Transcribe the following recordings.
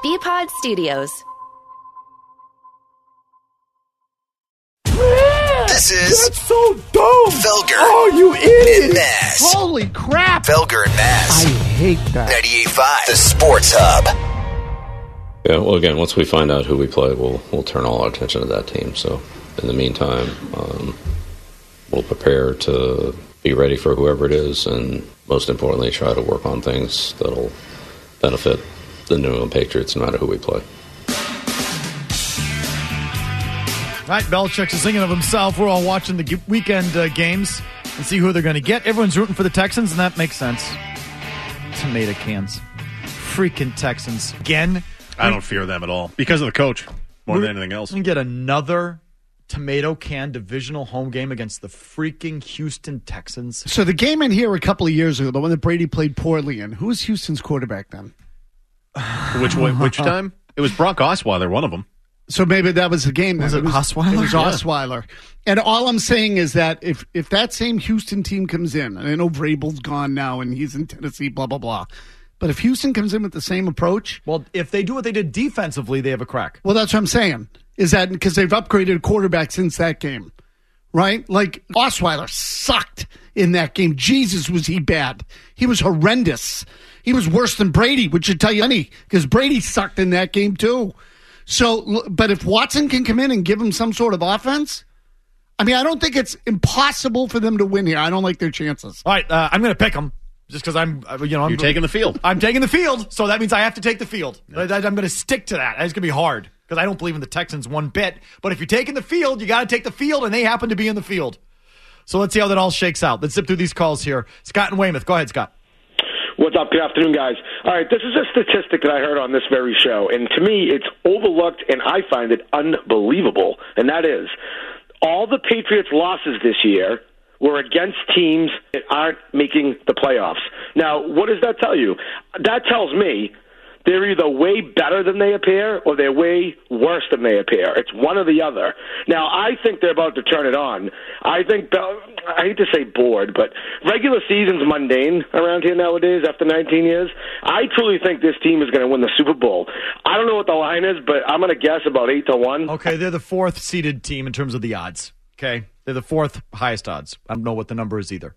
BPod Studios. This is That's so dumb. Felger. Oh, you idiot. And Maz. Holy crap. Felger and Maz. I hate that. 98.5, the Sports Hub. Yeah, well, again, once we find out who we play, we'll turn all our attention to that team. So, in the meantime, we'll prepare to be ready for whoever it is, and most importantly, try to work on things that'll benefit the New England Patriots, no matter who we play. All right, Belichick's thinking of himself. We're all watching the weekend games and see who they're going to get. Everyone's rooting for the Texans, and that makes sense. Tomato cans. Freaking Texans. Again. I don't fear them at all because of the coach more than anything else. We can get another tomato can divisional home game against the freaking Houston Texans. So the game in here a couple of years ago, the one that Brady played poorly in, who was Houston's quarterback then? Which time? It was Brock Osweiler, one of them. So maybe that was the game. Was it Osweiler? It was Osweiler. And all I'm saying is that if that same Houston team comes in, and I know Vrabel's gone now and he's in Tennessee, blah, blah, blah. But if Houston comes in with the same approach. Well, if they do what they did defensively, they have a crack. Well, that's what I'm saying. Is that because they've upgraded a quarterback since that game, right? Like Osweiler sucked in that game. Jesus, was he bad. He was horrendous. He was worse than Brady, which should tell you any, because Brady sucked in that game too. So, but if Watson can come in and give him some sort of offense, I mean, I don't think it's impossible for them to win here. I don't like their chances. All right, I'm going to pick them just because I'm taking the field. I'm taking the field, so that means I have to take the field. Yeah. I'm going to stick to that. It's going to be hard because I don't believe in the Texans one bit. But if you're taking the field, you got to take the field, and they happen to be in the field. So let's see how that all shakes out. Let's zip through these calls here. Scott and Weymouth. Go ahead, Scott. What's up? Good afternoon, guys. All right, this is a statistic that I heard on this very show, and to me, it's overlooked, and I find it unbelievable, and that is all the Patriots' losses this year were against teams that aren't making the playoffs. Now, what does that tell you? That tells me they're either way better than they appear or they're way worse than they appear. It's one or the other. Now, I think they're about to turn it on. I hate to say bored, but regular season's mundane around here nowadays after 19 years. I truly think this team is going to win the Super Bowl. I don't know what the line is, but I'm going to guess about 8-1. Okay, they're the fourth seeded team in terms of the odds. Okay, they're the fourth highest odds. I don't know what the number is either.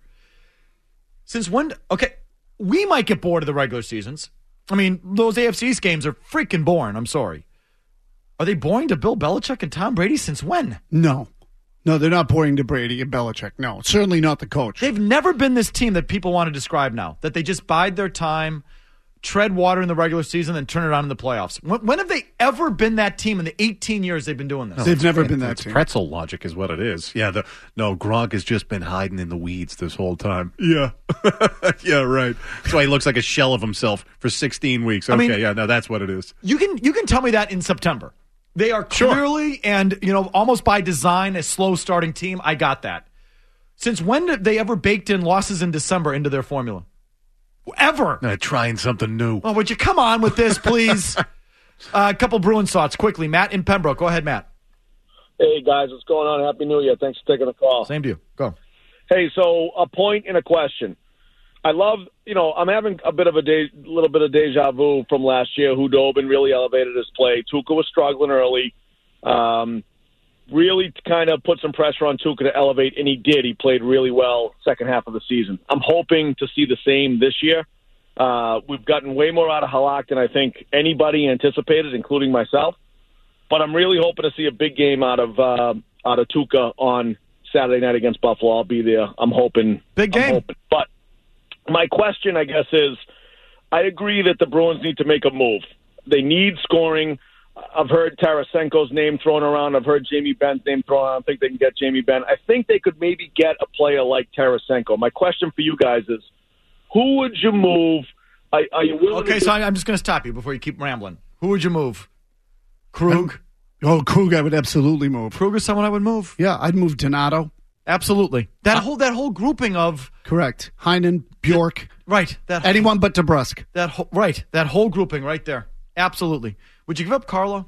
Since when? Okay, we might get bored of the regular seasons. I mean, those AFC East games are freaking boring. I'm sorry. Are they boring to Bill Belichick and Tom Brady since when? No, they're not boring to Brady and Belichick. No, certainly not the coach. They've never been this team that people want to describe now, that they just bide their time, tread water in the regular season, and turn it on in the playoffs. When have they ever been that team in the 18 years they've been doing this? They've never been that team. Pretzel logic is what it is. Yeah, Gronk has just been hiding in the weeds this whole time. Yeah. Yeah, right. That's why he looks like a shell of himself for 16 weeks. Okay, that's what it is. You can tell me that in September. They are clearly and almost by design a slow starting team. I got that. Since when did they ever baked in losses in December into their formula? Ever. Trying something new. Oh, would you come on with this, please? A couple Bruins thoughts quickly. Matt in Pembroke. Go ahead, Matt. Hey, guys. What's going on? Happy New Year. Thanks for taking the call. Same to you. Go. Hey, so a point and a question. I love, I'm having a bit of little bit of deja vu from last year. Hudobin really elevated his play. Tuukka was struggling early. Really kind of put some pressure on Tuukka to elevate, and he did. He played really well second half of the season. I'm hoping to see the same this year. We've gotten way more out of Halak than I think anybody anticipated, including myself. But I'm really hoping to see a big game out of Tuukka on Saturday night against Buffalo. I'll be there. I'm hoping. Big game. But my question, I guess, is I agree that the Bruins need to make a move. They need scoring. I've heard Tarasenko's name thrown around. I've heard Jamie Benn's name thrown around. I think they can get Jamie Benn. I think they could maybe get a player like Tarasenko. My question for you guys is, who would you move? Are you willing Okay, so I'm just going to stop you before you keep rambling. Who would you move? Krug? Krug I would absolutely move. Krug is someone I would move. Yeah, I'd move Donato. Absolutely. That whole grouping of... Correct. Heinen, Bjork. Right. Anyone but DeBrusk. That whole grouping right there. Absolutely. Would you give up Carlo?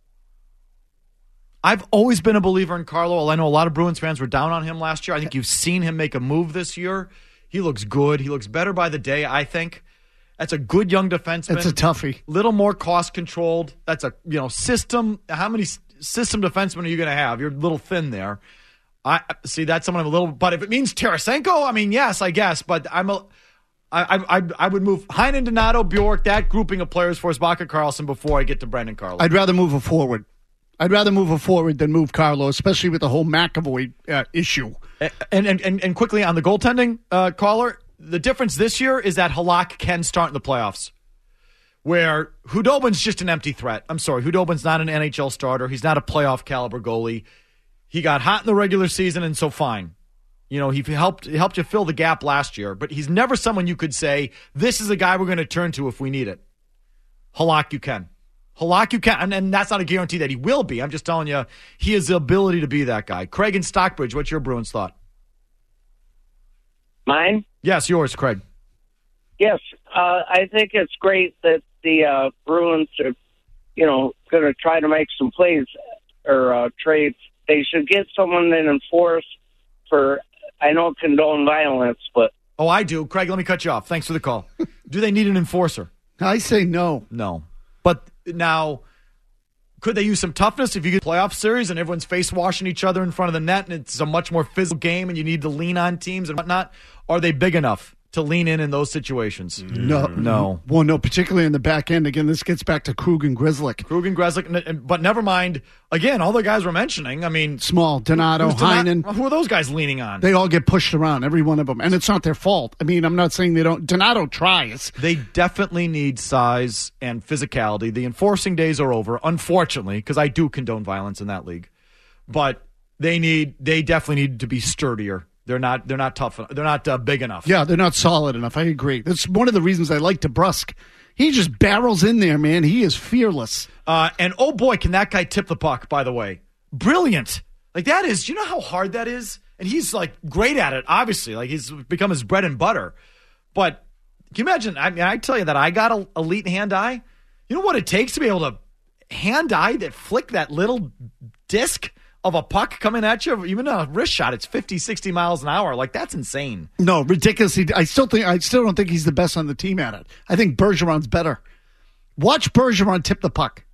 I've always been a believer in Carlo. I know a lot of Bruins fans were down on him last year. I think you've seen him make a move this year. He looks good. He looks better by the day, I think. That's a good young defenseman. That's a toughie. Little more cost controlled. That's a system. How many system defensemen are you going to have? You're a little thin there. I see that's someone I'm a little. But if it means Tarasenko, I mean, yes, I guess. But I would move Heinen, Donato, Bjork, that grouping of players for Ibaka, Karlsson before I get to Brendan Carlo. I'd rather move a forward. I'd rather move a forward than move Carlo, especially with the whole McAvoy issue. And quickly on the goaltending, caller, the difference this year is that Halak can start in the playoffs, where Hudobin's just an empty threat. I'm sorry, Hudobin's not an NHL starter. He's not a playoff caliber goalie. He got hot in the regular season, and so fine. He helped you fill the gap last year, but he's never someone you could say, this is a guy we're going to turn to if we need it. Halak, you can. And that's not a guarantee that he will be. I'm just telling you, he has the ability to be that guy. Craig in Stockbridge, what's your Bruins thought? Mine? Yes, yours, Craig. Yes, I think it's great that the Bruins are, going to try to make some plays or trades. They should get someone that enforce for, I don't condone violence, but... Oh, I do. Craig, let me cut you off. Thanks for the call. Do they need an enforcer? I say no. No. But now, could they use some toughness if you get a playoff series and everyone's face-washing each other in front of the net and it's a much more physical game and you need to lean on teams and whatnot? Are they big enough to lean in those situations? No. Well, no, particularly in the back end. Again, this gets back to Krug and Grzelcyk. But never mind, again, all the guys we're mentioning, I mean... Small, Donato, Heinen. Who are those guys leaning on? They all get pushed around, every one of them. And it's not their fault. I mean, I'm not saying they don't. Donato tries. They definitely need size and physicality. The enforcing days are over, unfortunately, because I do condone violence in that league. But they definitely need to be sturdier. They're not tough. They're not big enough. Yeah, they're not solid enough. I agree. That's one of the reasons I like DeBrusk. He just barrels in there, man. He is fearless. And oh boy, can that guy tip the puck, by the way. Brilliant. Like that is, you know how hard that is? And he's like great at it, obviously. Like he's become his bread and butter. But can you imagine? I mean, I tell you that I got an elite hand-eye. You know what it takes to be able to hand-eye that flick that little disc of a puck coming at you, even a wrist shot, it's 50, 60 miles an hour. Like, that's insane. No, ridiculously. I still don't think he's the best on the team at it. I think Bergeron's better. Watch Bergeron tip the puck.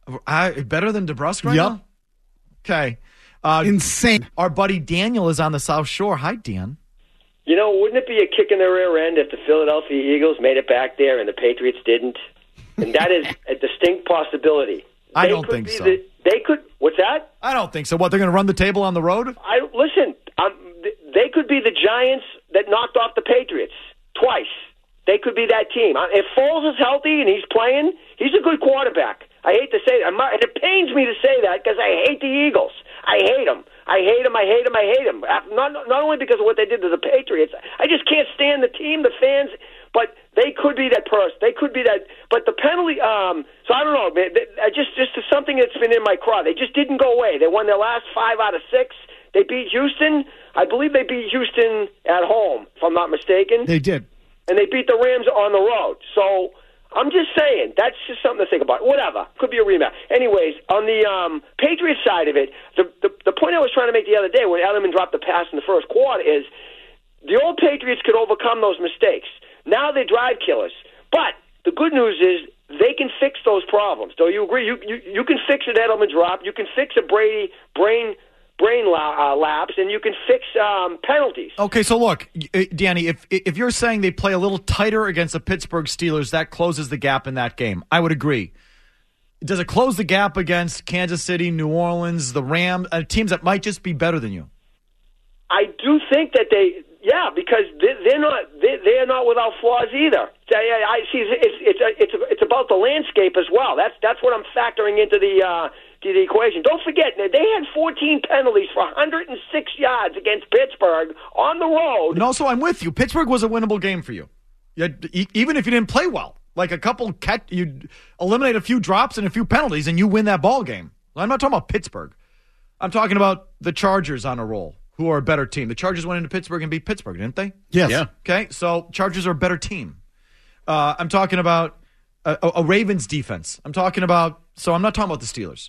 Better than DeBrusk right now? Okay. Insane. Our buddy Daniel is on the South Shore. Hi, Dan. Wouldn't it be a kick in the rear end if the Philadelphia Eagles made it back there and the Patriots didn't? And that is a distinct possibility. I don't think so. They could. What's that? I don't think so. What, they're going to run the table on the road? Listen, they could be the Giants that knocked off the Patriots twice. They could be that team. If Foles is healthy and he's playing, he's a good quarterback. I hate to say that. And it pains me to say that because I hate the Eagles. I hate them. I hate them. Not only because of what they did to the Patriots. I just can't stand the team, the fans. But they could be that person. They could be that. But the penalty. So I don't know. Just something that's been in my craw. They just didn't go away. They won their last 5 out of 6. They beat Houston. I believe they beat Houston at home, if I'm not mistaken. They did. And they beat the Rams on the road. So I'm just saying, that's just something to think about. Whatever. Could be a rematch. Anyways, on the Patriots side of it, the point I was trying to make the other day when Edelman dropped the pass in the first quarter is the old Patriots could overcome those mistakes. Now they drive killers. But the good news is they can fix those problems. Do you agree? You can fix an Edelman drop. You can fix a Brady brain lapse, and you can fix penalties. Okay, so look, Danny, if you're saying they play a little tighter against the Pittsburgh Steelers, that closes the gap in that game. I would agree. Does it close the gap against Kansas City, New Orleans, the Rams, teams that might just be better than you? I do think that because they're not without flaws either. I see it's about the landscape as well. That's what I'm factoring into the equation. Don't forget, they had 14 penalties for 106 yards against Pittsburgh on the road. And also, I'm with you. Pittsburgh was a winnable game for you. Even if you didn't play well. Like you eliminate a few drops and a few penalties, and you win that ball game. I'm not talking about Pittsburgh. I'm talking about the Chargers on a roll, who are a better team. The Chargers went into Pittsburgh and beat Pittsburgh, didn't they? Yes. Yeah. Okay, so Chargers are a better team. I'm talking about a Ravens defense. So I'm not talking about the Steelers.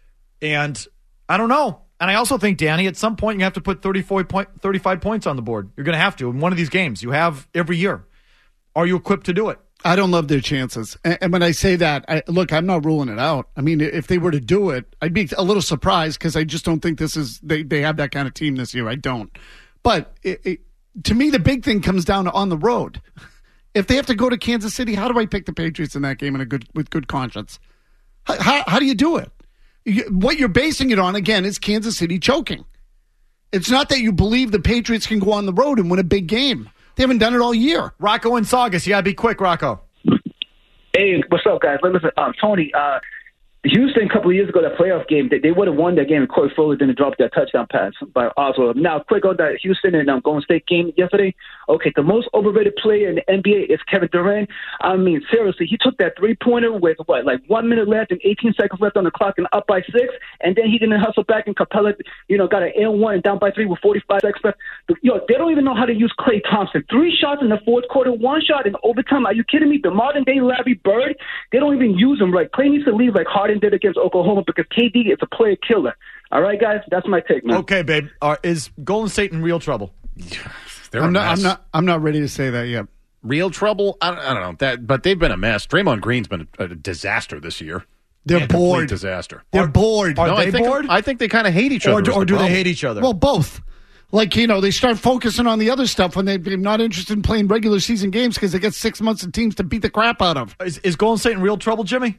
And I don't know. And I also think, Danny, at some point you have to put 35 points on the board. You're going to have to in one of these games. You have every year. Are you equipped to do it? I don't love their chances. And when I say that, look, I'm not ruling it out. I mean, if they were to do it, I'd be a little surprised because I just don't think they have that kind of team this year. I don't. But to me, the big thing comes down to on the road. If they have to go to Kansas City, how do I pick the Patriots in that game with good conscience? How do you do it? What you're basing it on, again, is Kansas City choking. It's not that you believe the Patriots can go on the road and win a big game. They haven't done it all year. Rocco and Saugus, you got to be quick, Rocco. Hey, what's up, guys? Listen, Tony, Houston, a couple of years ago, that playoff game, they would have won that game if Corey Fuller didn't drop that touchdown pass by Oswald. Now, quick on that Houston and Golden State game yesterday. Okay, the most overrated player in the NBA is Kevin Durant. I mean, seriously, he took that three-pointer with, 1 minute left and 18 seconds left on the clock and up by 6, and then he didn't hustle back, and Capella, got an N1 and down by 3 with 45 seconds left. They don't even know how to use Klay Thompson. 3 shots in the fourth quarter, 1 shot in overtime. Are you kidding me? The modern-day Larry Bird, they don't even use him right. Klay needs to leave like Harden did against Oklahoma because KD is a player killer. All right, guys, that's my take, man. Okay, babe. Is Golden State in real trouble? I'm not ready to say that yet. Real trouble? I don't know. But they've been a mess. Draymond Green's been a disaster this year. They're bored. Disaster. They're bored. Are they bored? I think they kind of hate each other. Or do they hate each other? Well, both. They start focusing on the other stuff when they're not interested in playing regular season games because they get 6 months of teams to beat the crap out of. Is Golden State in real trouble, Jimmy?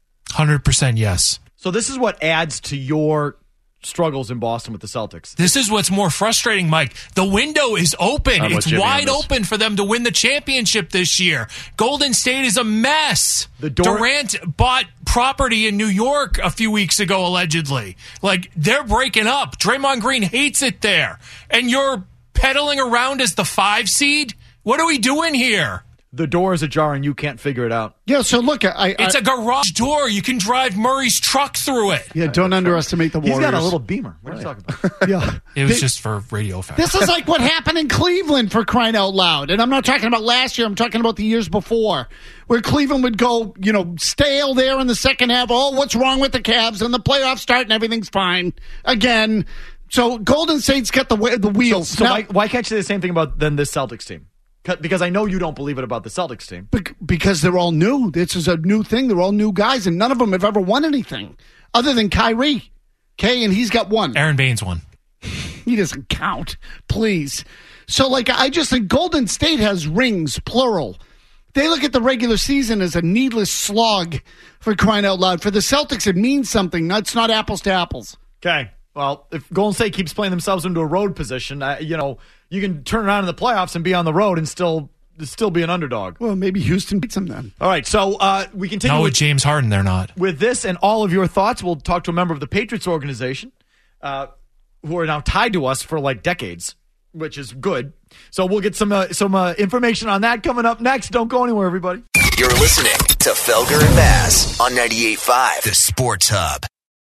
100% yes. So this is what adds to your struggles in Boston with the Celtics. This is what's more frustrating, Mike. The window is open. It's wide open for them to win the championship this year. Golden State is a mess. Durant bought property in New York a few weeks ago, allegedly. They're breaking up. Draymond Green hates it there. And you're pedaling around as the 5 seed? What are we doing here? The door is ajar and you can't figure it out. Yeah, so look, it's a garage door. You can drive Murray's truck through it. Yeah, don't underestimate the Warriors. He's got a little Beamer. What are you talking about? Yeah. It was just for radio facts. This is like what happened in Cleveland, for crying out loud. And I'm not talking about last year. I'm talking about the years before, where Cleveland would go, stale there in the second half. Oh, what's wrong with the Cavs? And the playoffs start and everything's fine again. So Golden State's got the wheels. So why can't you say the same thing about this Celtics team? Because I know you don't believe it about the Celtics team. Because they're all new. This is a new thing. They're all new guys, and none of them have ever won anything other than Kyrie. Okay, and he's got one. Aaron Baines won. He doesn't count, please. So, I just think Golden State has rings, plural. They look at the regular season as a needless slog, for crying out loud. For the Celtics, it means something. It's not apples to apples. Okay. Well, if Golden State keeps playing themselves into a road position, you can turn around in the playoffs and be on the road and still be an underdog. Well, maybe Houston beats them then. All right, so we continue. No, with James Harden, they're not. With this and all of your thoughts, we'll talk to a member of the Patriots organization who are now tied to us for decades, which is good. So we'll get some information on that coming up next. Don't go anywhere, everybody. You're listening to Felger and Bass on 98.5, the Sports Hub.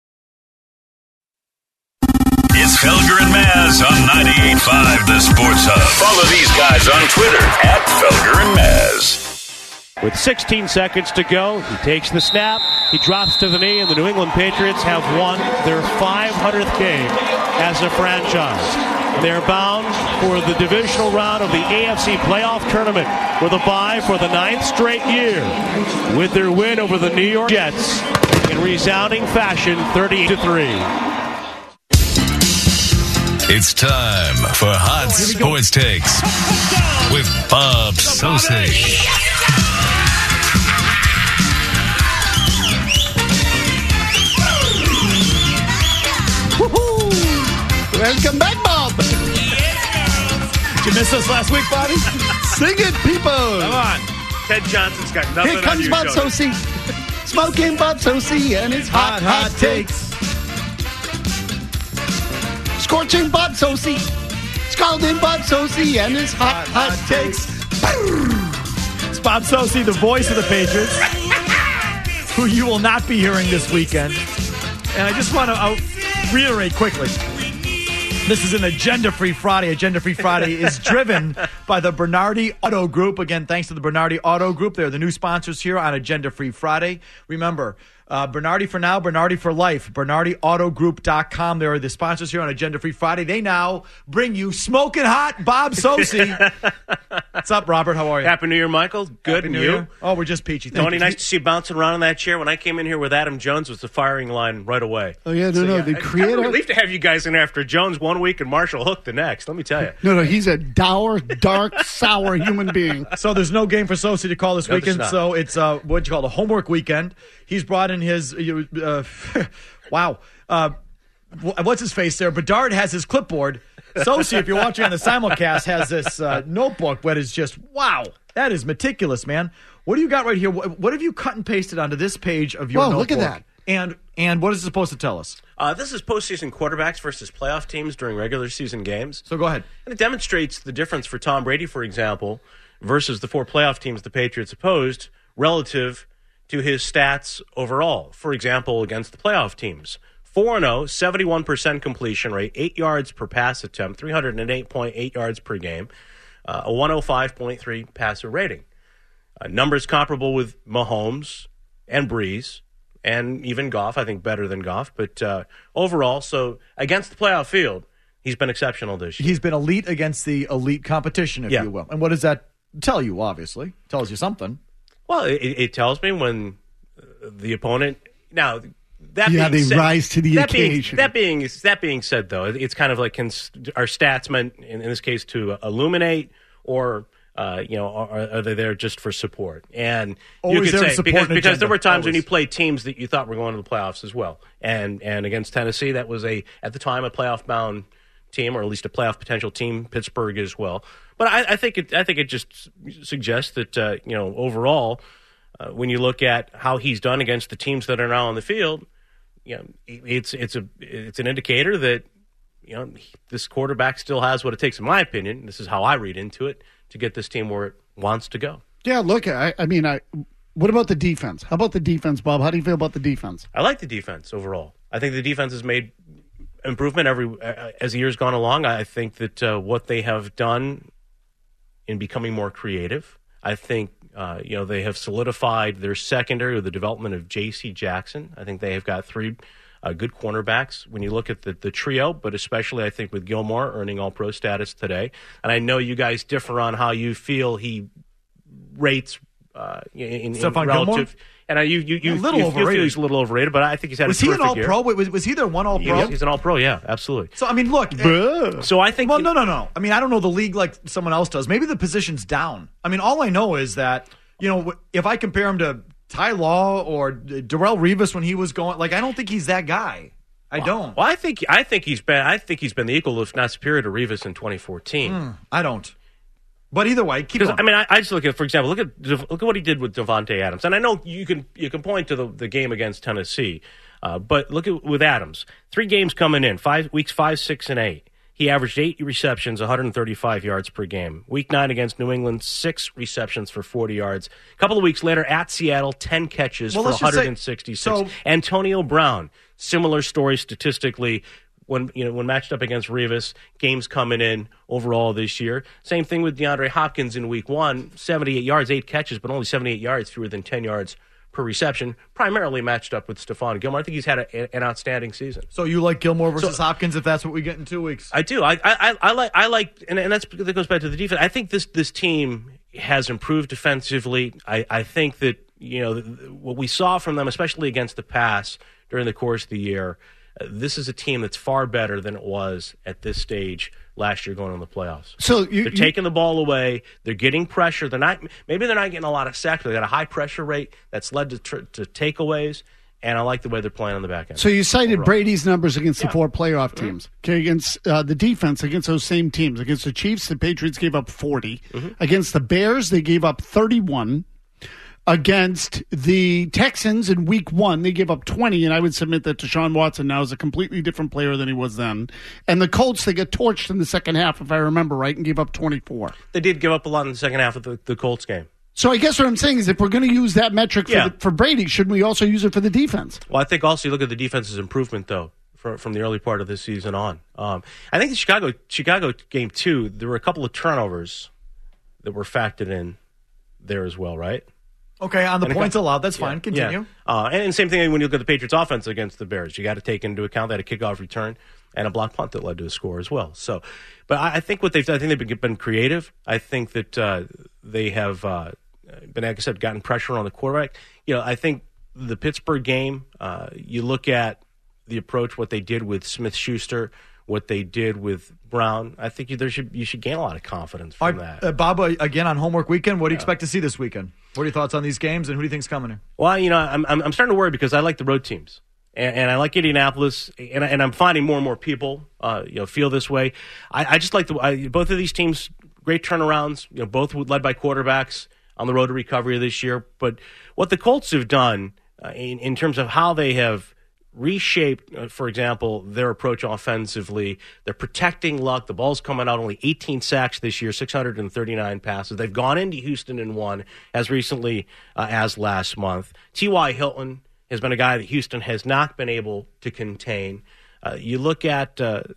It's Felger and Maz on 98.5 The Sports Hub. Follow these guys on Twitter @Felger and Maz. With 16 seconds to go, he takes the snap, he drops to the knee, and the New England Patriots have won their 500th game as a franchise. They're bound for the divisional round of the AFC playoff tournament with a bye for the 9th straight year. With their win over the New York Jets in resounding fashion, 38-3. It's time for Hot Sports Takes with Bob Socci. Welcome back, Bob. Did you miss us last week, Bobby? Sing it, people. Come on. Ted Johnson's got nothing Here comes on you, Bob Socci. Smoking Bob Socci and his hot takes. Scorching Bob Socci, scalding Bob Socci, and his hot takes. It's Bob Socci, the voice of the Patriots, who you will not be hearing this weekend. And I just want to reiterate quickly. This is an Agenda-Free Friday. Agenda-Free Friday is driven by the Bernardi Auto Group. Again, thanks to the Bernardi Auto Group. They're the new sponsors here on Agenda-Free Friday. Remember, Bernardi for now, Bernardi for life. BernardiAutoGroup.com. There are the sponsors here on Agenda Free Friday. They now bring you smoking hot Bob Sosi. What's up, Robert? How are you? Happy New Year, Michael. Good, and you? Oh, we're just peachy. Tony, nice to see you bouncing around in that chair. When I came in here with Adam Jones, was the firing line right away. Oh, yeah, no. They create a relief to have you guys in after Jones 1 week and Marshall Hook the next, let me tell you. No, he's a dour, dark, sour human being. So there's no game for Sosi to call this weekend, so it's what you call a homework weekend. He's brought in his, wow, what's his face there? Bedard has his clipboard. Sosi, if you're watching on the simulcast, has this notebook that is just, wow, that is meticulous, man. What do you got right here? What have you cut and pasted onto this page of your notebook? Look at that. And what is it supposed to tell us? This is postseason quarterbacks versus playoff teams during regular season games. So go ahead. And it demonstrates the difference for Tom Brady, for example, versus the 4 playoff teams the Patriots opposed relative to his stats overall. For example, against the playoff teams. 4-0, 71% completion rate, 8 yards per pass attempt, 308.8 yards per game, a 105.3 passer rating. Numbers comparable with Mahomes and Breeze and even Goff, I think better than Goff. But overall, so against the playoff field, he's been exceptional this year. He's been elite against the elite competition, if you will. And what does that tell you, obviously? Tells you something. Well, it tells me when the opponent... Now, that they being said, rise to the occasion. That being said, though, it's kind of like are stats meant, in this case, to illuminate or... are they there just for support? And always you could say because there were times always. when you played teams that you thought were going to the playoffs as well. And against Tennessee, that was at the time a playoff bound team, or at least a playoff potential team. Pittsburgh as well. But I think it just suggests that overall, when you look at how he's done against the teams that are now on the field, it's an indicator that this quarterback still has what it takes, in my opinion. This is how I read into it, to get this team where it wants to go. Yeah, look, what about the defense? How about the defense, Bob? How do you feel about the defense? I like the defense overall. I think the defense has made improvement as the year's gone along. I think that what they have done in becoming more creative, I think they have solidified their secondary with the development of J.C. Jackson. I think they have got 3 good cornerbacks when you look at the trio, but especially I think with Gilmore earning All-Pro status today. And I know you guys differ on how you feel he rates in Stephon relative. Gilmore? And you feel he's a little overrated, but I think he's had a terrific year. Was he an All-Pro? Was he their one All-Pro? He's an All-Pro, yeah, absolutely. So, look. So I think... Well, no. I don't know the league like someone else does. Maybe the position's down. All I know is that, if I compare him to Ty Law or Darrelle Revis when he was going, I don't think he's that guy. I don't. Well, I think he's been the equal, if not superior, to Revis in 2014. I don't. But either way, keep going. I just look at, for example, look at what he did with Davante Adams, and I know you can point to the game against Tennessee, but look at with Adams, 3 games coming in, 5 weeks 5, 6, and 8. He averaged 8 receptions, 135 yards per game. Week 9 against New England, 6 receptions for 40 yards. A couple of weeks later at Seattle, 10 catches for 166. Antonio Brown, similar story statistically. When matched up against Revis, games coming in overall this year. Same thing with DeAndre Hopkins in week 1, 78 yards, 8 catches, but only 78 yards, fewer than 10 yards per reception, primarily matched up with Stephon Gilmore. I think he's had an outstanding season. So you like Gilmore versus Hopkins if that's what we get in 2 weeks? I do. I like, and that goes back to the defense. I think this team has improved defensively. I think that what we saw from them, especially against the pass during the course of the year. This is a team that's far better than it was at this stage last year going on the playoffs. So they're taking the ball away. They're getting pressure. Maybe they're not getting a lot of sacks, but they got a high pressure rate that's led to takeaways. And I like the way they're playing on the back end. So you cited overall Brady's numbers against the 4 playoff teams. Okay, against the defense, against those same teams. Against the Chiefs, the Patriots gave up 40. Against the Bears, they gave up 31. Against the Texans in week 1, they gave up 20, and I would submit that Deshaun Watson now is a completely different player than he was then. And the Colts, they got torched in the second half, if I remember right, and gave up 24. They did give up a lot in the second half of the Colts game. So I guess what I'm saying is if we're going to use that metric for Brady, shouldn't we also use it for the defense? Well, I think also you look at the defense's improvement, though, from the early part of this season on. I think the Chicago game 2, there were a couple of turnovers that were factored in there as well, right? Okay, on the points allowed, that's fine. Continue. Yeah. And same thing when you look at the Patriots' offense against the Bears. You got to take into account that a kickoff return and a block punt that led to a score as well. So, but I think what they've done, I think they've been creative. I think that they have been, like I said, gotten pressure on the quarterback. I think the Pittsburgh game, you look at the approach, what they did with Smith-Schuster, what they did with Brown. I think you should gain a lot of confidence from that. Bob, again on homework weekend, what do you expect to see this weekend? What are your thoughts on these games, and who do you think's coming here? Well, I'm starting to worry because I like the road teams, and I like Indianapolis, and I'm finding more and more people feel this way. I just like both of these teams, great turnarounds. Both led by quarterbacks on the road to recovery this year. But what the Colts have done in terms of how they have reshaped, for example, their approach offensively. They're protecting Luck. The ball's coming out, only 18 sacks this year, 639 passes. They've gone into Houston and won as recently as last month. T.Y. Hilton has been a guy that Houston has not been able to contain. You look at the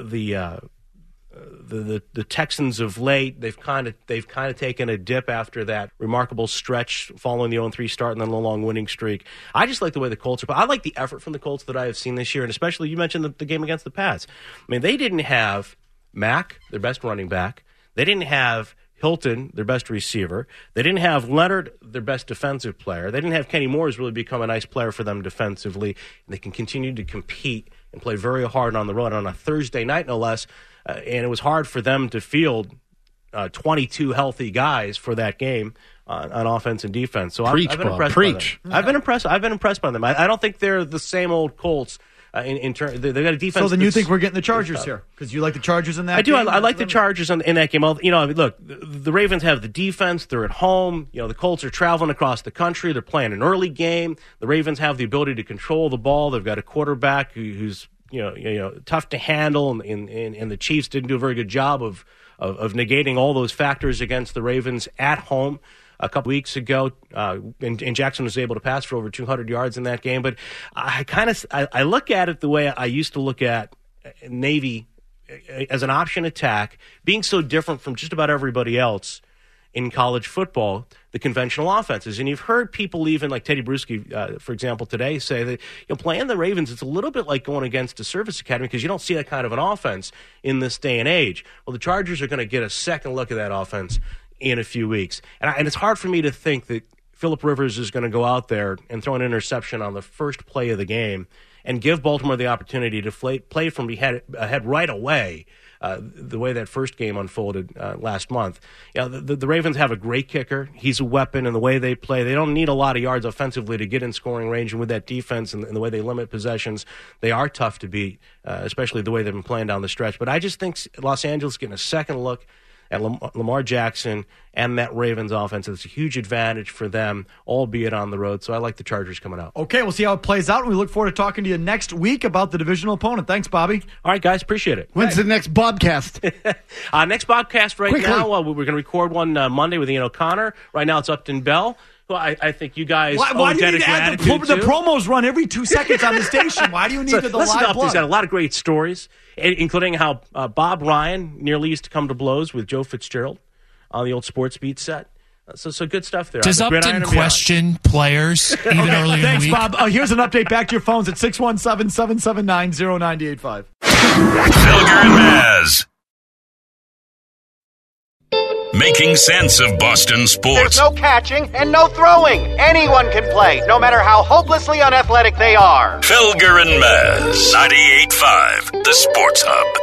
Texans of late. They've kind of taken a dip after that remarkable stretch following the 0-3 start and then the long winning streak. I just like the way the Colts are. But I like the effort from the Colts that I have seen this year, and especially you mentioned the game against the Pats. I mean, they didn't have Mack, their best running back. They didn't have Hilton, their best receiver. They didn't have Leonard, their best defensive player. They didn't have Kenny Moore's really become a nice player for them defensively. And they can continue to compete and play very hard on the road on a Thursday night, no less. And it was hard for them to field 22 healthy guys for that game on offense and defense. So I've been impressed by them. I've been impressed by them. I don't think they're the same old Colts. In turn, they got a defense. So then you think we're getting the Chargers here because you like the Chargers in that? I do. Game? I like the Chargers in that game. Look, the Ravens have the defense. They're at home. The Colts are traveling across the country. They're playing an early game. The Ravens have the ability to control the ball. They've got a quarterback who's tough to handle, and the Chiefs didn't do a very good job of negating all those factors against the Ravens at home a couple weeks ago. And Jackson was able to pass for over 200 yards in that game. But I look at it the way I used to look at Navy as an option attack, being so different from just about everybody else in college football, the conventional offenses. And you've heard people even like Teddy Bruschi, for example, today say that playing the Ravens, it's a little bit like going against a service academy because you don't see that kind of an offense in this day and age. Well, the Chargers are going to get a second look at that offense in a few weeks. And it's hard for me to think that Phillip Rivers is going to go out there and throw an interception on the first play of the game and give Baltimore the opportunity to play from ahead right away. The way that first game unfolded last month. The Ravens have a great kicker. He's a weapon in the way they play. They don't need a lot of yards offensively to get in scoring range, and with that defense and the way they limit possessions, they are tough to beat, especially the way they've been playing down the stretch. But I just think Los Angeles getting a second look at Lamar Jackson and that Ravens offense. It's a huge advantage for them, albeit on the road. So I like the Chargers coming out. Okay, we'll see how it plays out, and we look forward to talking to you next week about the divisional opponent. Thanks, Bobby. All right, guys, appreciate it. When's the next Bobcast? Next Bobcast now, we're going to record one Monday with Ian O'Connor. Right now it's Upton Bell. Well, I think you guys why do you need to add the promos run every 2 seconds on the station? Why do you need the live plug? He's got a lot of great stories, including how Bob Ryan nearly used to come to blows with Joe Fitzgerald on the old Sports Beat set. So good stuff there. Does Upton question players even early in the week? Thanks, Bob. Here's an update back to your phones at 617-779-0985. Felger and Maz. Making sense of Boston sports. There's no catching and no throwing. Anyone can play, no matter how hopelessly unathletic they are. Felger and Maz, 98.5, the Sports Hub.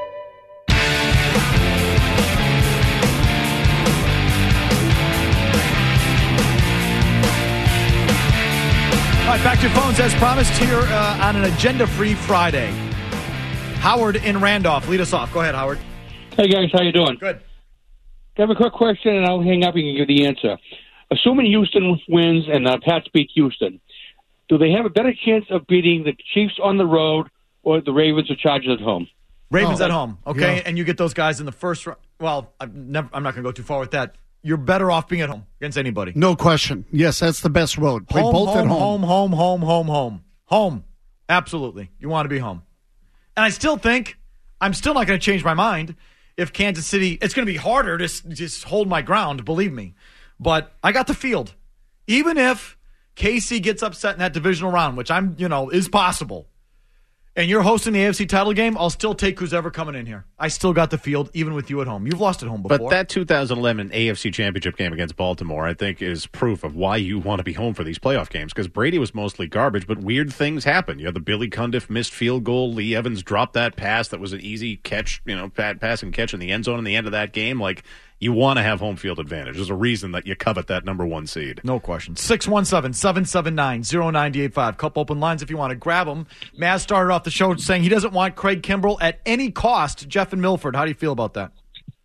All right, back to your phones as promised here on an agenda-free Friday. Howard in Randolph, lead us off. Go ahead, Howard. Hey, guys, how you doing? Good. I have a quick question, and I'll hang up and give the answer. Assuming Houston wins and Pats beat Houston, do they have a better chance of beating the Chiefs on the road or the Ravens or Chargers at home? Ravens at home, okay? Yeah. And you get those guys in the first round. Well, I'm not going to go too far with that. You're better off being at home against anybody. No question. Yes, that's the best road. Play both at home. Home. Absolutely. You want to be home. And I still think, I'm still not going to change my mind if Kansas City, it's going to be harder to just hold my ground, believe me. But I got the field. Even if KC gets upset in that divisional round, which is possible, and you're hosting the AFC title game, I'll still take who's ever coming in here. I still got the field, even with you at home. You've lost at home before. But that 2011 AFC Championship game against Baltimore, I think, is proof of why you want to be home for these playoff games, because Brady was mostly garbage, but weird things happen. You had the Billy Cundiff missed field goal. Lee Evans dropped that pass that was an easy catch, pass and catch in the end zone in the end of that game. Like, you want to have home field advantage. There's a reason that you covet that number 1 seed. No question. 617-779-0985. Couple open lines if you want to grab them. Maz started off the show saying he doesn't want Craig Kimbrell at any cost. Jeff in Milford, how do you feel about that?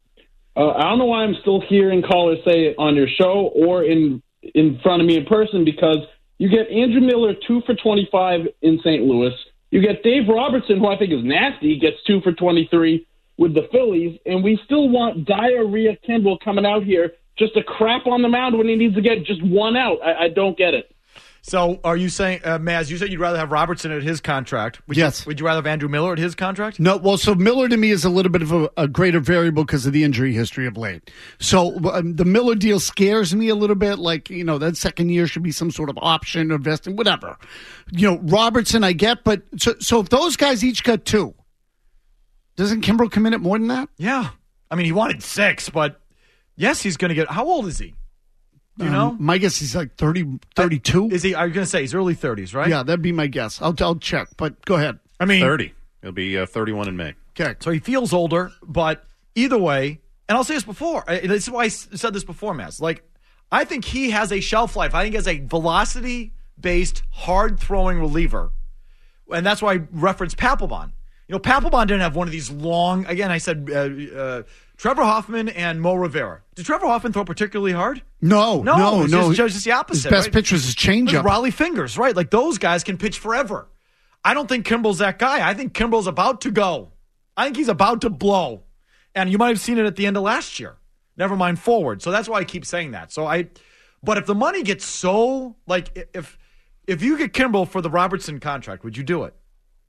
I don't know why I'm still hearing callers say it on your show or in front of me in person, because you get Andrew Miller 2 for 25 in St. Louis. You get Dave Robertson, who I think is nasty, gets 2 for 23 with the Phillies, and we still want diarrhea Kimbrell coming out here just to crap on the mound when he needs to get just one out. I don't get it. So are you saying, Maz, you said you'd rather have Robertson at his contract. Yes. Would you rather have Andrew Miller at his contract? No, well, so Miller to me is a little bit of a greater variable because of the injury history of late. So the Miller deal scares me a little bit. Like, that second year should be some sort of option or vesting, whatever. Robertson I get, but so if those guys each got 2, doesn't Kimbrell come in at more than that? Yeah. I mean, he wanted 6, but yes, he's going to get – how old is he? Do you know? My guess he's like 30, 32. Is he? Are you going to say he's early 30s, right? Yeah, that'd be my guess. I'll check, but go ahead. I mean, 30. He'll be 31 in May. Okay. So he feels older, but either way, and I'll say this before. This is why I said this before, Mass. Like, I think he has a shelf life. I think he has a velocity-based, hard-throwing reliever, and that's why I referenced Papelbon. Papelbon didn't have one of these long. Again, I said Trevor Hoffman and Mo Rivera. Did Trevor Hoffman throw particularly hard? No. Just the opposite. His best pitch was his changeup. Raleigh fingers, right? Like, those guys can pitch forever. I don't think Kimbrell's that guy. I think Kimbrell's about to go. I think he's about to blow. And you might have seen it at the end of last year. Never mind forward. So that's why I keep saying that. But if the money gets so, like, if you get Kimbrell for the Robertson contract, would you do it?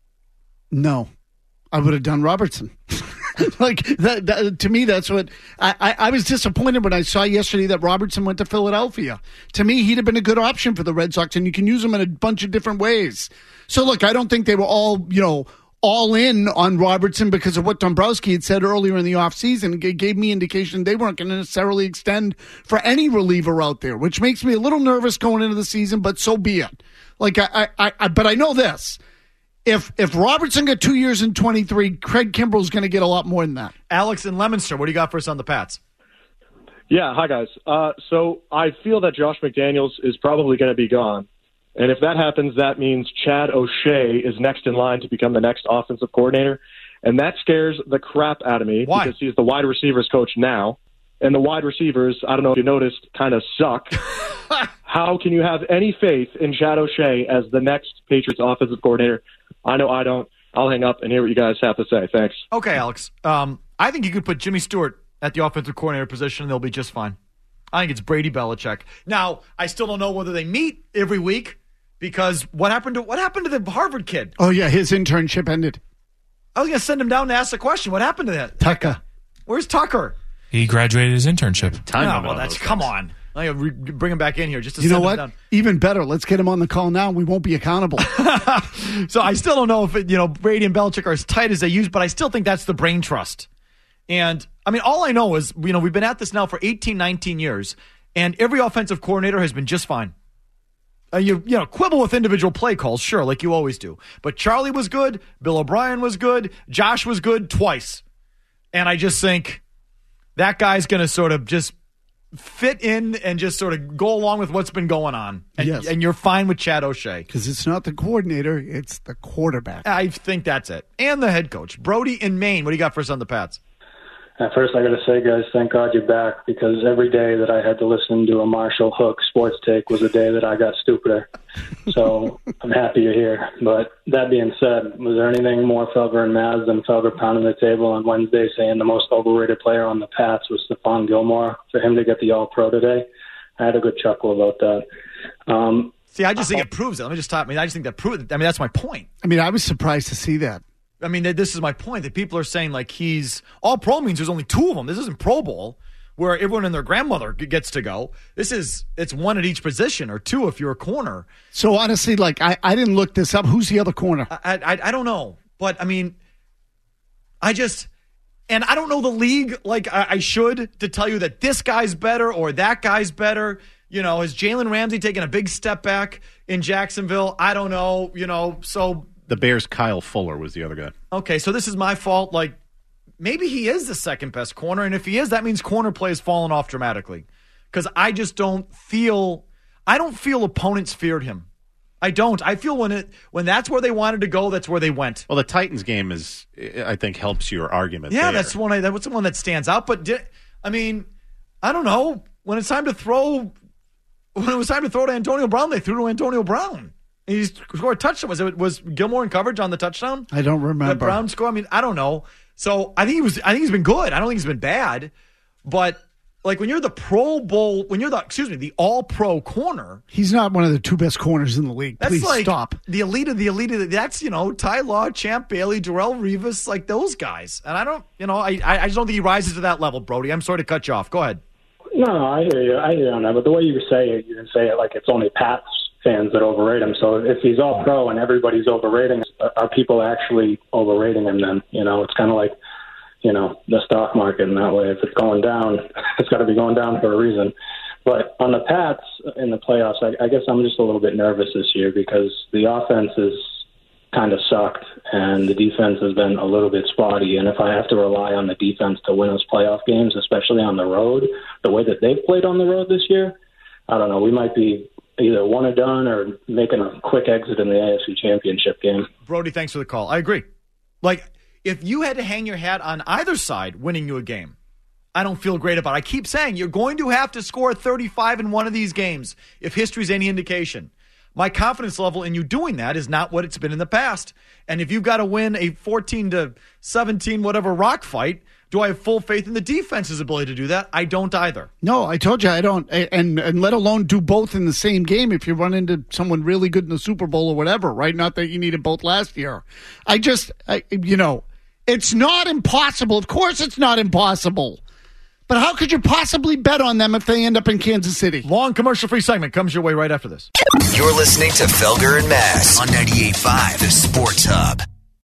No. I would have done Robertson. Like, that, to me, that's what I was disappointed when I saw yesterday that Robertson went to Philadelphia. To me, he'd have been a good option for the Red Sox, and you can use him in a bunch of different ways. So, look, I don't think they were all in on Robertson because of what Dombrowski had said earlier in the offseason. It gave me indication they weren't going to necessarily extend for any reliever out there, which makes me a little nervous going into the season, but so be it. Like, but I know this. If Robertson got 2 years and 23, Craig Kimbrell's going to get a lot more than that. Alex in Leominster, what do you got for us on the Pats? Yeah, hi, guys. So I feel that Josh McDaniels is probably going to be gone. And if that happens, that means Chad O'Shea is next in line to become the next offensive coordinator. And that scares the crap out of me. Why? Because he's the wide receivers coach now. And the wide receivers, I don't know if you noticed, kind of suck. How can you have any faith in Chad O'Shea as the next Patriots offensive coordinator? I know I don't. I'll hang up and hear what you guys have to say. Thanks. Okay, Alex. I think you could put Jimmy Stewart at the offensive coordinator position and they'll be just fine. I think it's Brady Belichick. Now, I still don't know whether they meet every week because what happened to the Harvard kid? Oh, yeah, his internship ended. I was going to send him down to ask the question. What happened to that? Tucker. Where's Tucker? He graduated his internship. Come on. I gotta bring him back in here just to you send know what? him down. Even better. Let's get him on the call now. We won't be accountable. So I still don't know if Brady and Belichick are as tight as they use, but I still think that's the brain trust. And I mean, all I know is we've been at this now for 18, 19 years, and every offensive coordinator has been just fine. You quibble with individual play calls, sure, like you always do. But Charlie was good, Bill O'Brien was good, Josh was good twice, and I just think that guy's going to sort of just fit in and just sort of go along with what's been going on. And, yes. And you're fine with Chad O'Shea. Because it's not the coordinator, it's the quarterback. I think that's it. And the head coach. Brody in Maine, what do you got for us on the Pats? At first, I got to say, guys, thank God you're back, because every day that I had to listen to a Marshall Hook sports take was a day that I got stupider. So I'm happy you're here. But that being said, was there anything more Felger and Maz than Felger pounding the table on Wednesday saying the most overrated player on the Pats was Stephon Gilmore? For him to get the All-Pro today, I had a good chuckle about that. See, I just think it proves it. Let me just stop. I just think that proves it. That's my point. I was surprised to see that. This is my point, that people are saying like he's all pro means there's only 2 of them. This isn't Pro Bowl where everyone and their grandmother gets to go. It's one at each position, or two if you're a corner. So honestly, like I didn't look this up. Who's the other corner? I don't know, but I mean, and I don't know the league like I should to tell you that this guy's better or that guy's better. You know, is Jalen Ramsey taking a big step back in Jacksonville? I don't know. You know, so the Bears' Kyle Fuller was the other guy. Okay, so this is my fault. Like, maybe he is the second best corner, and if he is, that means corner play has fallen off dramatically. Because I just don't feel opponents feared him. I don't. I feel when that's where they wanted to go, that's where they went. Well, the Titans game I think helps your argument. Yeah, there. that's the one that stands out. But I don't know. When it was time to throw to Antonio Brown, they threw to Antonio Brown. He scored a touchdown. Was Gilmore in coverage on the touchdown? I don't remember. The Brown score? I mean, I don't know. So I think he's been good. I don't think he's been bad. But like when you're the the all-pro corner. He's not one of the two best corners in the league. That's Please like stop. The elite of the elite. That's, Ty Law, Champ Bailey, Darrelle Revis, like those guys. And I don't, I just don't think he rises to that level, Brody. I'm sorry to cut you off. Go ahead. No, I hear you. I hear you on that. But the way you say it, you can say it like it's only Pats fans that overrate him. So if he's all pro and everybody's overrating him, are people actually overrating him then? It's kind of like, the stock market in that way. If it's going down, it's got to be going down for a reason. But on the Pats in the playoffs, I guess I'm just a little bit nervous this year because the offense is kind of sucked and the defense has been a little bit spotty. And if I have to rely on the defense to win those playoff games, especially on the road, the way that they've played on the road this year, I don't know. We might be either one and done or making a quick exit in the AFC Championship game. Brody, thanks for the call. I agree. Like, if you had to hang your hat on either side winning you a game, I don't feel great about it. I keep saying you're going to have to score 35 in one of these games if history's any indication. My confidence level in you doing that is not what it's been in the past. And if you've got to win a 14-17 whatever rock fight, do I have full faith in the defense's ability to do that? I don't either. No, I told you I don't. And let alone do both in the same game if you run into someone really good in the Super Bowl or whatever, right? Not that you needed both last year. It's not impossible. Of course it's not impossible. But how could you possibly bet on them if they end up in Kansas City? Long commercial-free segment comes your way right after this. You're listening to Felger and Mazz on 98.5, The Sports Hub.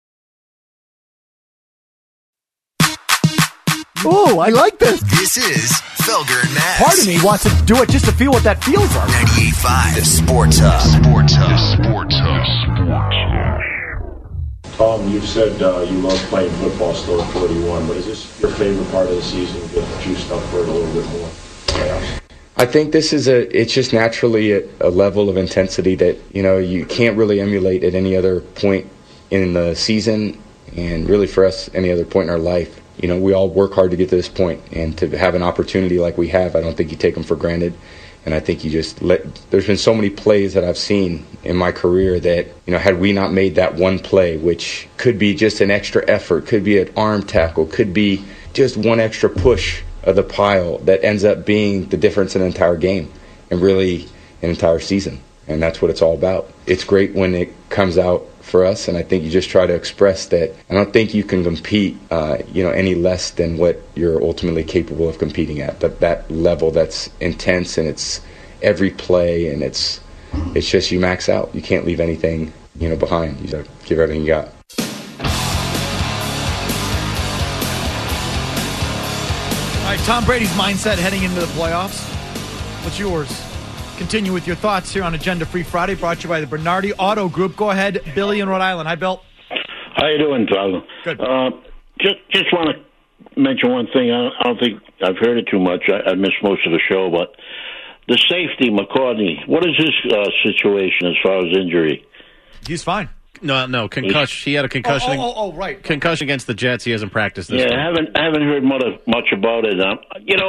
Ooh, I like this. This is Felger and Mazz. Part of me wants to do it just to feel what that feels like. 98.5, The Sports Hub. Sports Hub. The Sports Hub. Sports Hub. Tom, you've said you love playing football still at 41, but is this your favorite part of the season? Get juiced up for it a little bit more? Playoffs? I think this is it's just naturally a level of intensity that, you can't really emulate at any other point in the season and really for us, any other point in our life. We all work hard to get to this point, and to have an opportunity like we have, I don't think you take them for granted. And I think you just there's been so many plays that I've seen in my career that, had we not made that one play, which could be just an extra effort, could be an arm tackle, could be just one extra push of the pile that ends up being the difference in an entire game and really an entire season. And that's what it's all about. It's great when it comes out for us, and I think you just try to express that. I don't think you can compete, any less than what you're ultimately capable of competing at. That level that's intense, and it's every play, and it's just you max out. You can't leave anything, behind. You got to give everything you got. All right, Tom Brady's mindset heading into the playoffs. What's yours? Continue with your thoughts here on Agenda Free Friday, brought to you by the Bernardi Auto Group. Go ahead, Billy in Rhode Island. Hi, Bill. How you doing, Tyler? Good. Just want to mention one thing. I don't think I've heard it too much. I missed most of the show, but the safety, McCartney, what is his situation as far as injury? He's fine. No, concussion. He had a concussion. Oh, right. Concussion against the Jets. He hasn't practiced this Yeah, time. I haven't heard much about it. I'm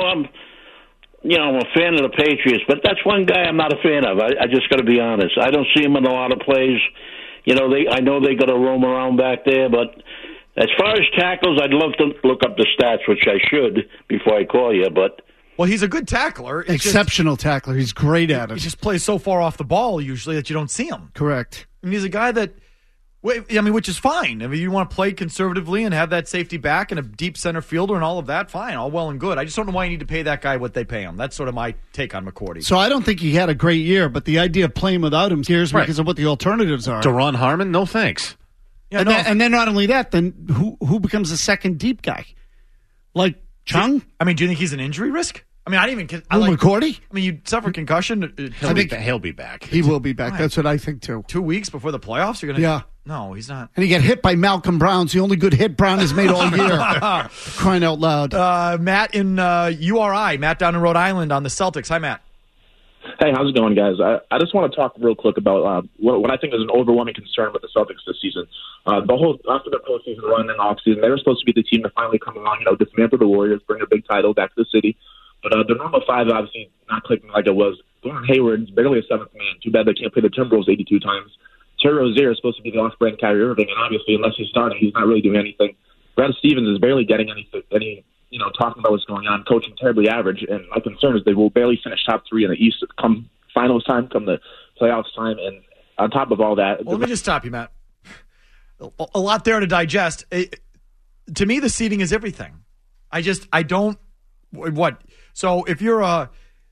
a fan of the Patriots, but that's one guy I'm not a fan of. I just got to be honest. I don't see him in a lot of plays. I know they got to roam around back there, but as far as tackles, I'd love to look up the stats, which I should before I call you. But well, he's a good tackler. Exceptional tackler. He's great at it. He just plays so far off the ball usually that you don't see him. Correct. And he's a guy that Which is fine. I mean, you want to play conservatively and have that safety back and a deep center fielder and all of that, fine, all well and good. I just don't know why you need to pay that guy what they pay him. That's sort of my take on McCourty. So I don't think he had a great year, but the idea of playing without him scares me because of what the alternatives are. Deron Harmon, no thanks. Yeah, and then not only that, then who becomes the second deep guy? Like Chung? I mean, do you think he's an injury risk? I mean, I didn't even. McCourty? I mean, you suffer concussion. He'll be back. He will be back. That's what I think too. 2 weeks before the playoffs, you're gonna. Yeah. No, he's not. And he got hit by Malcolm Brown. It's the only good hit Brown has made all year. Crying out loud. Matt in URI. Matt down in Rhode Island on the Celtics. Hi, Matt. Hey, how's it going, guys? I just want to talk real quick about what I think is an overwhelming concern with the Celtics this season. The whole after the postseason run and offseason, they were supposed to be the team to finally come along, dismantle the Warriors, bring a big title back to the city. But the normal five obviously not clicking like it was. Gordon Hayward's barely a seventh man. Too bad they can't play the Timberwolves 82 times. Terry Rozier is supposed to be the off-brand Kyrie Irving, and obviously, unless he's starting, he's not really doing anything. Brad Stevens is barely getting any talking about what's going on, coaching terribly average, and my concern is they will barely finish top three in the East come finals time, come the playoffs time, and on top of all that... Well, let me just stop you, Matt. A lot there to digest. To me, the seeding is everything. I don't... What? So if you're a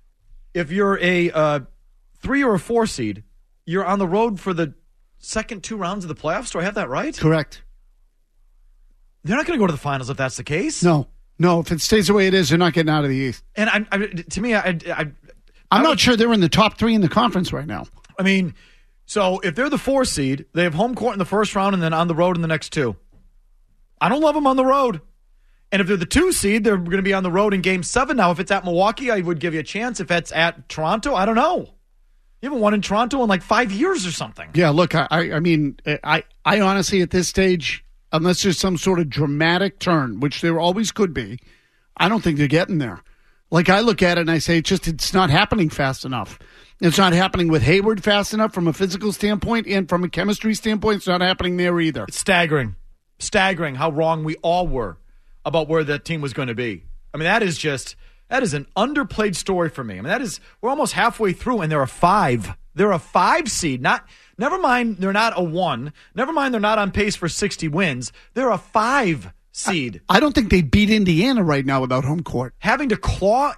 3 or a 4 seed, you're on the road for the second 2 rounds of the playoffs. Do I have that right? Correct. They're not going to go to the finals if that's the case. No. If it stays the way it is, they're not getting out of the East. And I'm not sure they're in the top 3 in the conference right now. I mean, so if they're the 4 seed, they have home court in the first round and then on the road in the next 2. I don't love them on the road. And if they're the 2 seed, they're going to be on the road in Game 7. Now, if it's at Milwaukee, I would give you a chance. If it's at Toronto, I don't know. You haven't won in Toronto in like 5 years or something. Yeah, look, I mean, I honestly at this stage, unless there's some sort of dramatic turn, which there always could be, I don't think they're getting there. Like, I look at it and I say, it's not happening fast enough. It's not happening with Hayward fast enough from a physical standpoint, and from a chemistry standpoint, it's not happening there either. It's staggering how wrong we all were about where that team was going to be. I mean, that is an underplayed story for me. I mean, we're almost halfway through, and they're a 5. They're a 5 seed. Never mind, they're not a 1. Never mind, they're not on pace for 60 wins. They're a 5 seed. I don't think they beat Indiana right now without home court. Having to claw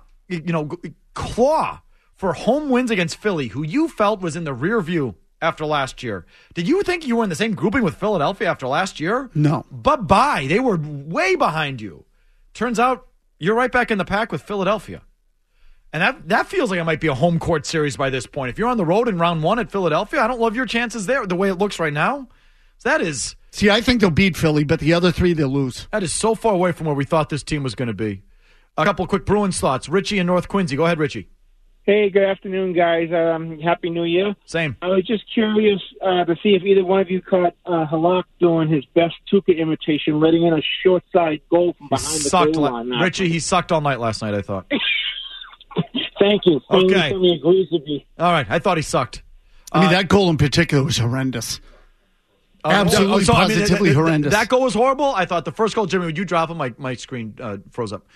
for home wins against Philly, who you felt was in the rear view after last year. Did you think you were in the same grouping with Philadelphia after last year? No. Bye-bye. They were way behind you. Turns out you're right back in the pack with Philadelphia. And that feels like it might be a home court series by this point. If you're on the road in round 1 at Philadelphia, I don't love your chances there the way it looks right now. That is... See, I think they'll beat Philly, but the other 3 they'll lose. That is so far away from where we thought this team was going to be. A couple quick Bruins thoughts. Richie in North Quincy. Go ahead, Richie. Hey, good afternoon, guys. Happy New Year. Same. I was just curious to see if either one of you caught Halak doing his best Tuca imitation, letting in a short side goal from behind the goal line. Richie, he sucked all night last night, I thought. Thank you. Okay. Somebody agrees with me. All right. I thought he sucked. I mean, that goal in particular was horrendous. Absolutely, positively horrendous. That goal was horrible. I thought the first goal, Jimmy, would you drop him? My screen froze up.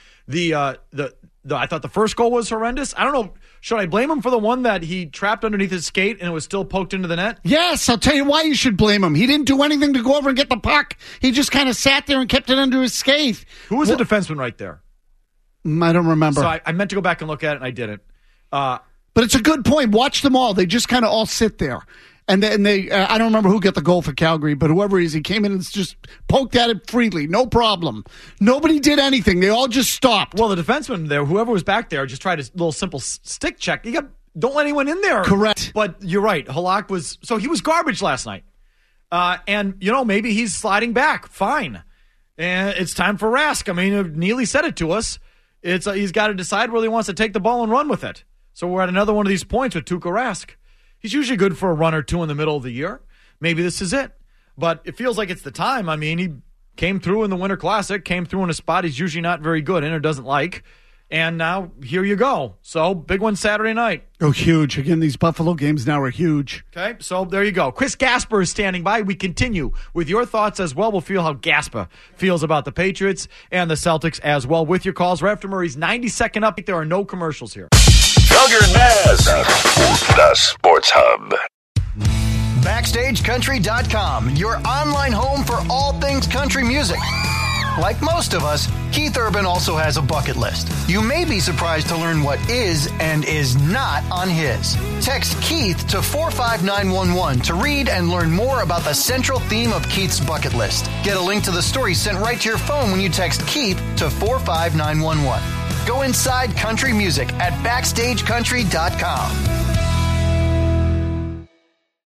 I thought the first goal was horrendous. I don't know. Should I blame him for the one that he trapped underneath his skate and it was still poked into the net? Yes, I'll tell you why you should blame him. He didn't do anything to go over and get the puck. He just kind of sat there and kept it under his skate. Who was the defenseman right there? I don't remember. So I meant to go back and look at it, and I didn't. But it's a good point. Watch them all. They just kind of all sit there. And then they, I don't remember who got the goal for Calgary, but whoever he is, he came in and just poked at it freely. No problem. Nobody did anything. They all just stopped. Well, the defenseman there, whoever was back there, just tried a little simple stick check. Don't let anyone in there. Correct. But you're right. Halak he was garbage last night. And, maybe he's sliding back. Fine. And it's time for Rask. I mean, Neely said it to us. He's got to decide whether he wants to take the ball and run with it. So we're at another one of these points with Tuukka Rask. He's usually good for a run or 2 in the middle of the year. Maybe this is it. But it feels like it's the time. I mean, he came through in the Winter Classic, came through in a spot he's usually not very good in or doesn't like. And now here you go. So big one Saturday night. Oh, huge. Again, these Buffalo games now are huge. Okay, so there you go. Chris Gasper is standing by. We continue with your thoughts as well. We'll feel how Gasper feels about the Patriots and the Celtics as well with your calls. Right after Murray's 90-second update, there are no commercials here. Felger and Maz, the Sports Hub. Backstage BackstageCountry.com, your online home for all things country music. Like most of us, Keith Urban also has a bucket list. You may be surprised to learn what is and is not on his. Text Keith to 45911 to read and learn more about the central theme of Keith's bucket list. Get a link to the story sent right to your phone when you text Keith to 45911. Go inside country music at BackstageCountry.com.